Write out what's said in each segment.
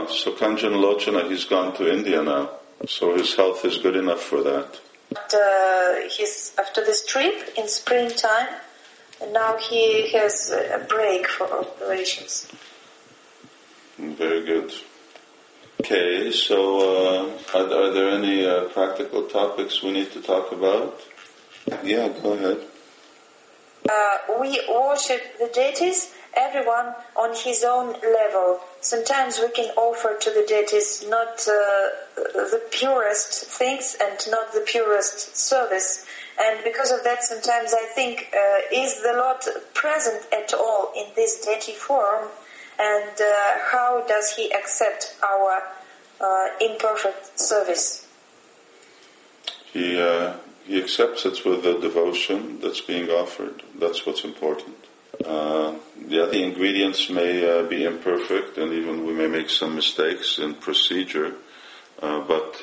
So Kanjan Lochana, he's gone to India now. So his health is good enough for that. After this trip in springtime, and now he has a break for operations. Very good. Okay, so are there any practical topics we need to talk about? Yeah, go ahead. We worship the deities, everyone on his own level. Sometimes we can offer to the deities not the purest things and not the purest service. And because of that, sometimes I think, is the Lord present at all in this deity form? And how does he accept our imperfect service? He accepts it with the devotion that's being offered. That's what's important. The ingredients may be imperfect, and even we may make some mistakes in procedure. But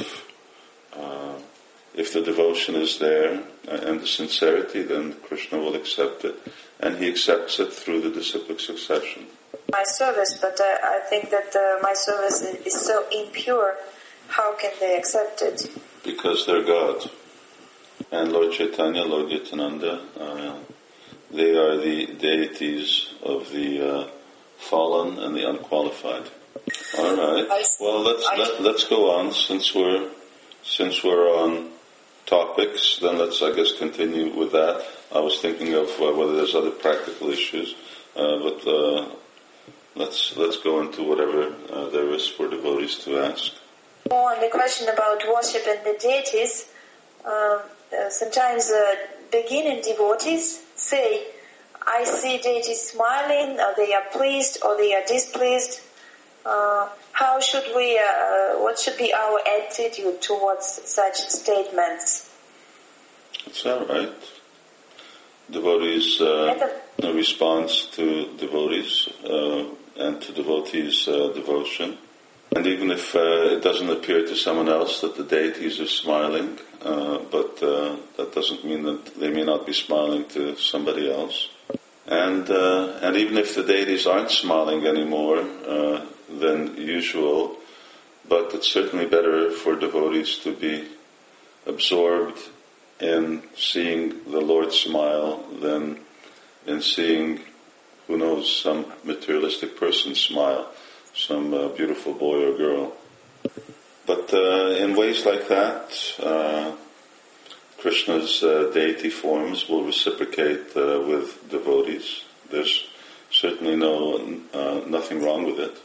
if the devotion is there and the sincerity, then Krishna will accept it, and he accepts it through the disciplic succession. My service, but I think that my service is so impure. How can they accept it? Because they're God. And Lord Chaitanya, Lord Nityananda, they are the deities of the fallen and the unqualified. All right. Well, let's go on. Since we're on topics, then let's, I guess, continue with that. I was thinking of whether there's other practical issues, but let's go into whatever there is for devotees to ask. On the question about worship and the deities, sometimes beginning devotees say, I see deities smiling, or they are pleased, or they are displeased. How should we, what should be our attitude towards such statements? It's all right. Devotees, a response to devotees and to devotees' devotion. And even if it doesn't appear to someone else that the deities are smiling, but that doesn't mean that they may not be smiling to somebody else. And even if the deities aren't smiling anymore than usual, but it's certainly better for devotees to be absorbed in seeing the Lord smile than in seeing, who knows, some materialistic person smile, some beautiful boy or girl. But in ways like that, Krishna's deity forms will reciprocate with devotees. There's certainly nothing wrong with it.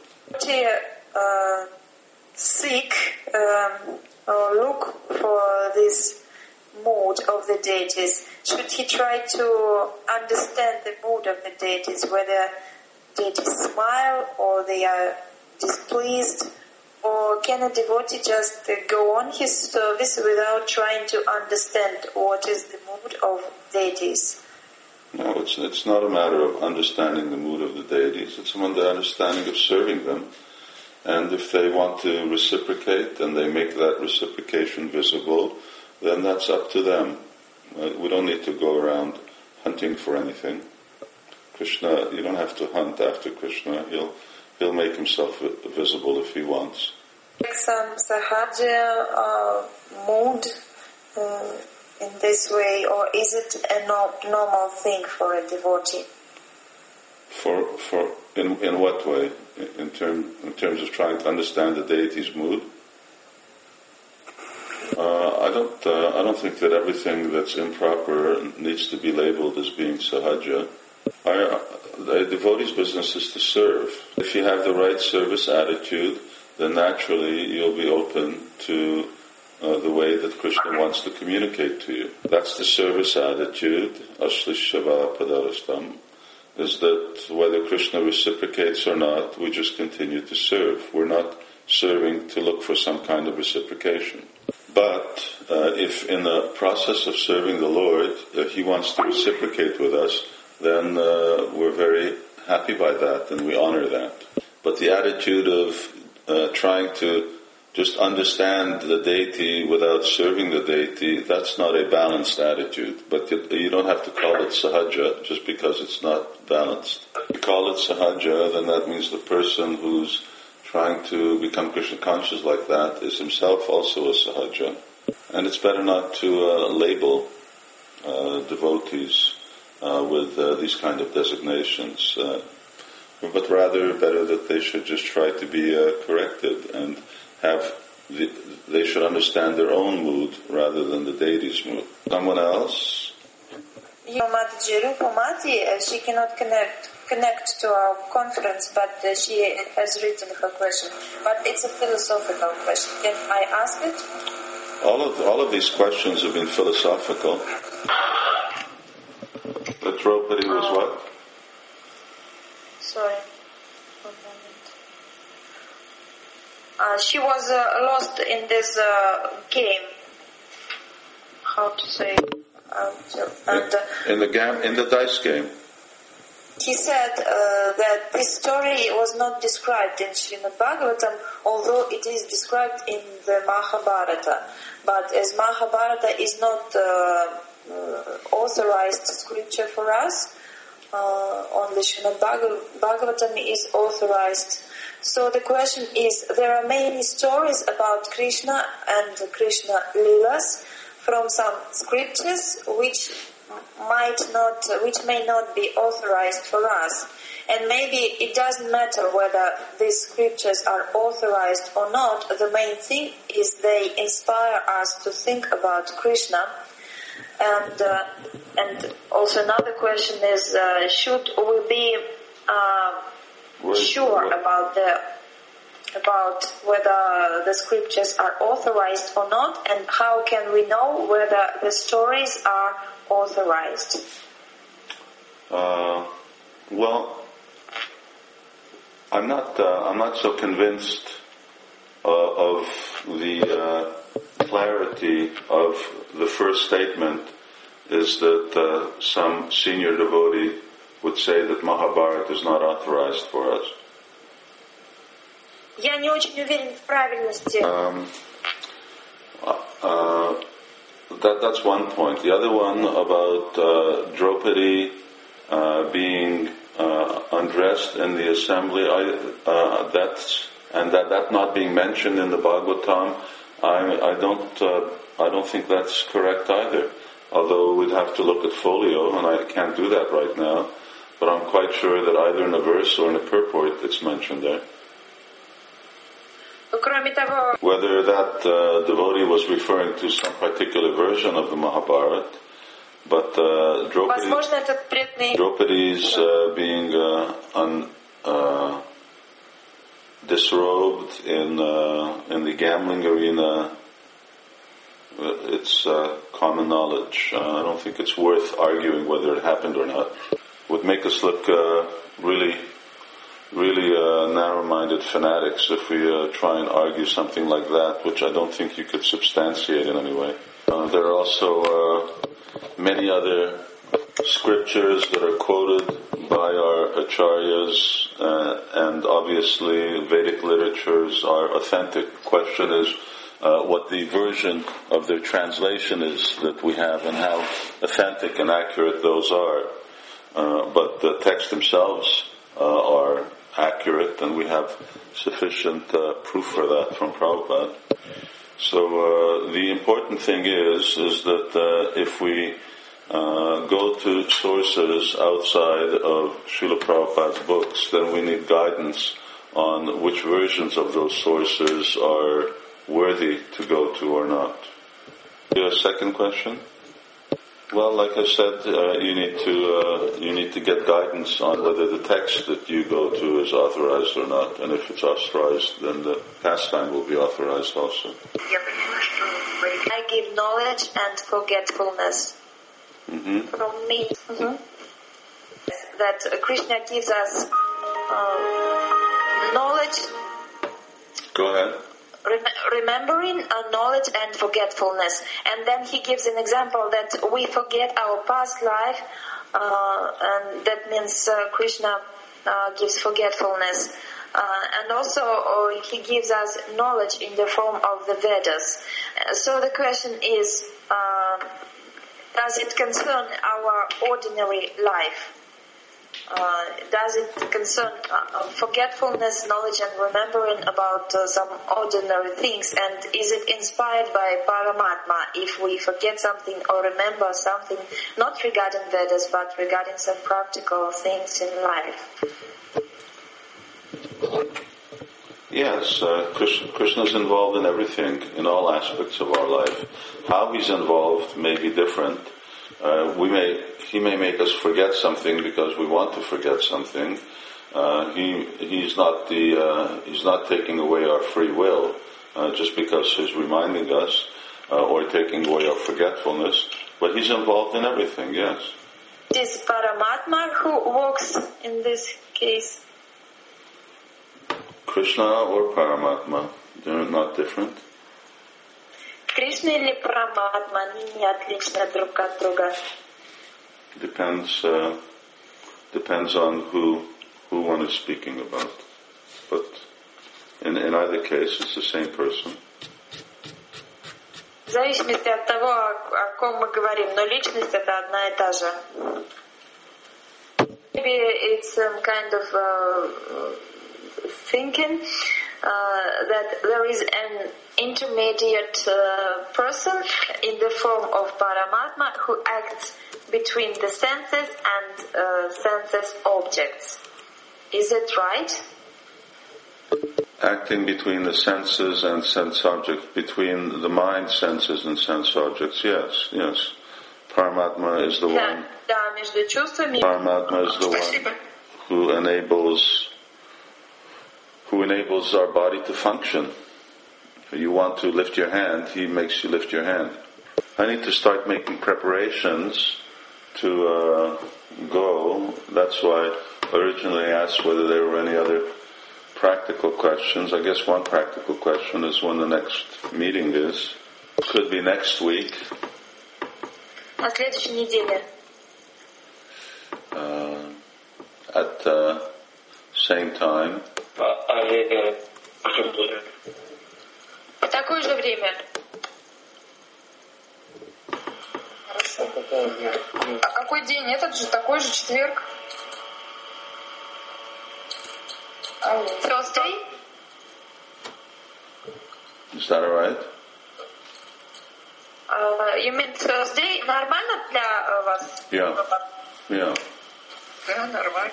Seek or look for this mood of the deities. Should he try to understand the mood of the deities, whether deities smile or they are displeased, or can a devotee just go on his service without trying to understand what is the mood of deities? No, it's not a matter of understanding the mood of the deities. It's the understanding of serving them. And if they want to reciprocate and they make that reciprocation visible, then that's up to them. We don't need to go around hunting for anything. Krishna, you don't have to hunt after Krishna. He'll make himself visible if he wants. Some sahaja mood in this way, or is it a normal thing for a devotee? In what way? In terms of trying to understand the deity's mood? I don't think that everything that's improper needs to be labeled as being sahaja. The devotee's business is to serve. If you have the right service attitude, then naturally you'll be open to the way that Krishna wants to communicate to you. That's the service attitude, ashlishava padarastam, is that whether Krishna reciprocates or not, we just continue to serve. We're not serving to look for some kind of reciprocation. But if in the process of serving the Lord, He wants to reciprocate with us, then we're very happy by that and we honor that. But the attitude of trying to just understand the deity without serving the deity, that's not a balanced attitude. But you don't have to call it sahaja just because it's not balanced. If you call it sahaja, then that means the person who's trying to become Krishna conscious like that is himself also a sahaja. And it's better not to label devotees with these kind of designations, but rather better that they should just try to be corrected and they should understand their own mood rather than the deity's mood. Someone else? Mataji, Rupa Mati, she cannot connect to our conference, but she has written her question. But it's a philosophical question. Can I ask it? All of these questions have been philosophical. But Draupadi was what? Sorry. 1 moment. She was lost in this game. How to say? In the dice game. He said that this story was not described in Srimad Bhagavatam, although it is described in the Mahabharata. But as Mahabharata is not authorized scripture for us, only Srimad Bhagavatam is authorized. So the question is, there are many stories about Krishna and Krishna Leelas from some scriptures which may not be authorized for us. And maybe it doesn't matter whether these scriptures are authorized or not. The main thing is they inspire us to think about Krishna. And also another question is, should we be sure about whether the scriptures are authorized or not, and how can we know whether the stories are authorized? Well, I'm not so convinced of the clarity of the first statement. Is that some senior devotee would say that Mahabharata is not authorized for us. Я не очень уверен в правильности. That's one point. The other one about Draupadi being undressed in the assembly, that not being mentioned in the Bhagavatam, I don't think that's correct either. Although we'd have to look at folio, and I can't do that right now, but I'm quite sure that either in a verse or in a purport it's mentioned there. Whether that devotee was referring to some particular version of the Mahabharata, but Draupadi's being disrobed in the gambling arena, it's common knowledge. I don't think it's worth arguing whether it happened or not. It would make us look really narrow-minded fanatics if we try and argue something like that, which I don't think you could substantiate in any way. There are also many other scriptures that are quoted by our acharyas, and obviously Vedic literatures are authentic. The question is what the version of their translation is that we have and how authentic and accurate those are. But the texts themselves are accurate, and we have sufficient proof for that from Prabhupada. So the important thing is that if we go to sources outside of Srila Prabhupada's books, then we need guidance on which versions of those sources are worthy to go to or not. Your second question? Well, like I said, you need to get guidance on whether the text that you go to is authorized or not, and if it's authorized, then the pastime will be authorized also. I give knowledge and forgetfulness. From me. That Krishna gives us knowledge. Go ahead. Remembering knowledge and forgetfulness. And then he gives an example that we forget our past life, and that means Krishna gives forgetfulness. And also he gives us knowledge in the form of the Vedas. So the question is, does it concern our ordinary life? Does it concern forgetfulness, knowledge, and remembering about some ordinary things? And is it inspired by Paramatma if we forget something or remember something not regarding Vedas but regarding some practical things in life? Yes, Krishna is involved in everything, in all aspects of our life. How he's involved may be different. He may make us forget something because we want to forget something. He's not taking away our free will just because he's reminding us or taking away our forgetfulness. But he's involved in everything. Yes. Is Paramatma who works in this case? Krishna or Paramatma, they're not different. Кришна или Параматма, они не отличны друг от друга. Depends on who one is speaking about. But in either case, it's the same person. В зависимости от того, о ком мы говорим, но личность это одна и та же. Maybe it's some kind of thinking that there is an intermediate person in the form of Paramatma who acts between the senses and senses objects. Is it right? Acting between the senses and sense objects, between the mind, senses and sense objects, yes. Paramatma is the one. Да, между чувствами. Paramatma is the one who enables our body to function. You want to lift your hand, he makes you lift your hand. I need to start making preparations to go. That's why I originally asked whether there were any other practical questions. I guess one practical question is when the next meeting is. Could be next week. На следующей неделе. At same time. В такое же время. А какой день? Этот же, такой же четверг. Thursday? Is that alright? You mean Thursday? Нормально для вас? Yeah. Да, нормально.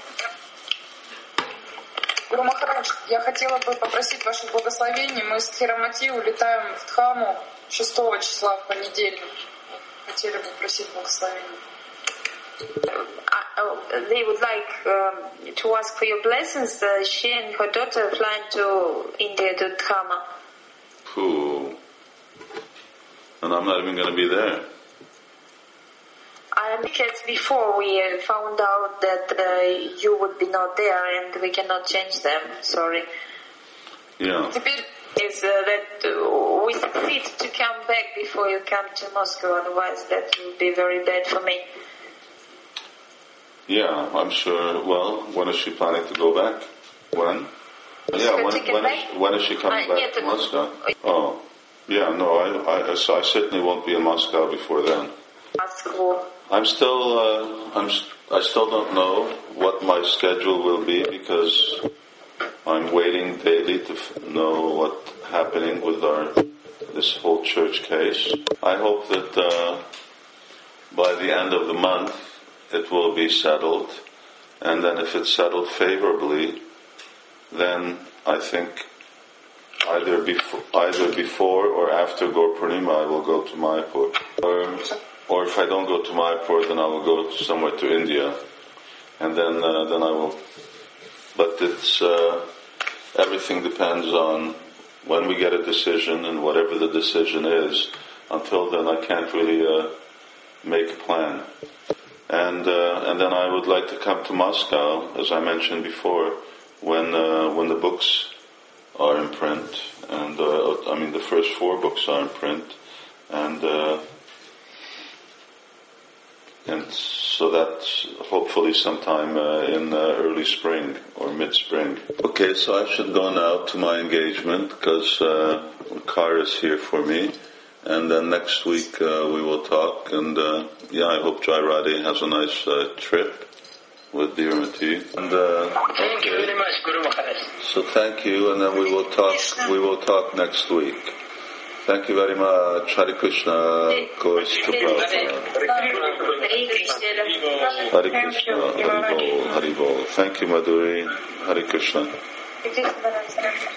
Гуру Махарадж, я хотела бы попросить ваше благословение. Мы с Тхирамати улетаем в Дхаму 6 числа в понедельник. Хотели бы попросить благословения. They would like to ask for your blessings. She and her daughter are flying to India to Dhama. Cool. And I'm not even going to be there. Because before we found out that you would be not there and we cannot change them. Sorry. Yeah. Теперь is that we succeed to come back before you come to Moscow. Otherwise, that would be very bad for me. Yeah, I'm sure. Well, when is she planning to go back? When? Yeah, when is she coming back to Moscow? Oh, yeah, no, I certainly won't be in Moscow before then. I still don't know what my schedule will be because I'm waiting daily to know what's happening with this whole church case. I hope that by the end of the month it will be settled, and then if it's settled favorably, then I think either before or after Gaur Purnima I will go to Mayapur. Or if I don't go to Mayapur, then I will go somewhere to India, and then I will. But it's everything depends on when we get a decision, and whatever the decision is. Until then, I can't really make a plan. And then I would like to come to Moscow, as I mentioned before, when the books are in print, and the first 4 books are in print, and so that's hopefully sometime in early spring or mid-spring. Okay, so I should go now to my engagement because the car is here for me. And then next week we will talk. And I hope Jai Radhe has a nice trip with Dhyamati. And Thank you very much, Guru Maharaj. So thank you, and then we will talk. We will talk next week. Thank you very much. Hare Krishna. Goes to Prabhupada. Hare Krishna. Hare Bol. Hare Bol. Thank you, Madhuri. Hare Krishna.